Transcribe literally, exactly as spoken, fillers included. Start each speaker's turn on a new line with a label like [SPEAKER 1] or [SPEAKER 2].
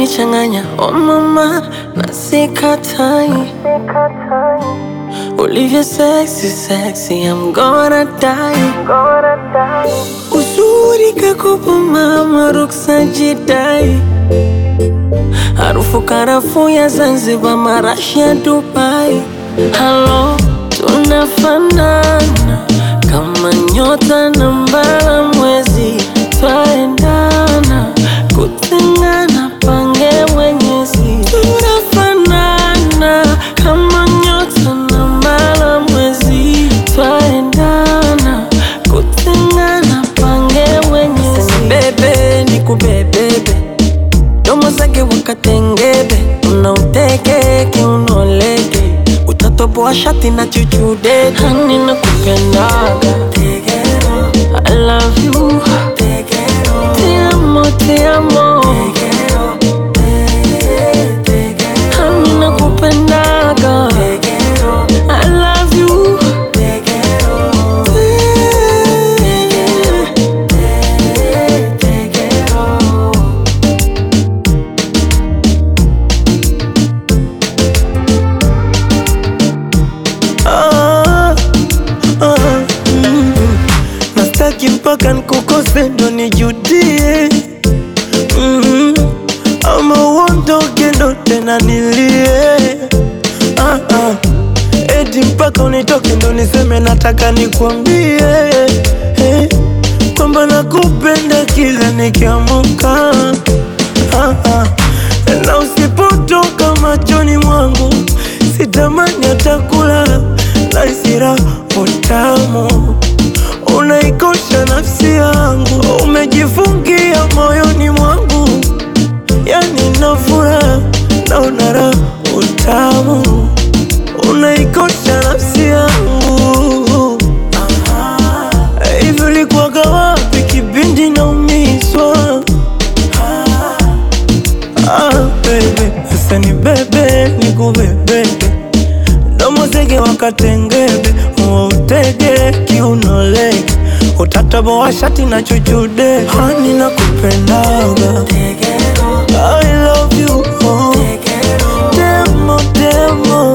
[SPEAKER 1] unanichanganya oh mama, na sikatai. Olivia sexy sexy, I'm gonna die. Uzuri kakupa mama, ruksa jidai. Harufu karafu ya Zanzibar, marashi ya Dubai. Hello, tunafanana kama nyota na mbala mwezi. Twaendana, kutengana pange Mwenyezi. Tunafanana kama nyota na mbala mwezi. Twaendana, kutengana pange Mwenyezi. Bebe nikubebebe, domo zake wakatengebe. Unauteke kiunoleke, utatoboa shati na chuchude. Hani nakupendaga, I love you, te amo, te amo. Hani nakupendaga, I love you. Nastaki mpaka nkukose ndo nijudie. mm -hmm. Ama uondoke ndo tena nilie. ah, ah. Eti mpaka unitoke ndo niseme nataka nikuambie, hey, kwamba nakupenda kila nikiamuka. ah, ah. Na usipotoka machoni mwangu sitamani hata kulala. Na isira utamu unaikosha nafsi yangu, umejifungia moyoni mwangu. Yani nafura na unara utamu unaikosha nafsi yangu. Hivi ulikuwaga wapi kipindi naumizwa? Ah, baby, sasa ni bebe nikubebebe, domo zege wakatengebe. Utege kiunoleke, utataboa shati na chuchude. Hani nakupendaga, I love you, oh. Demo, demo.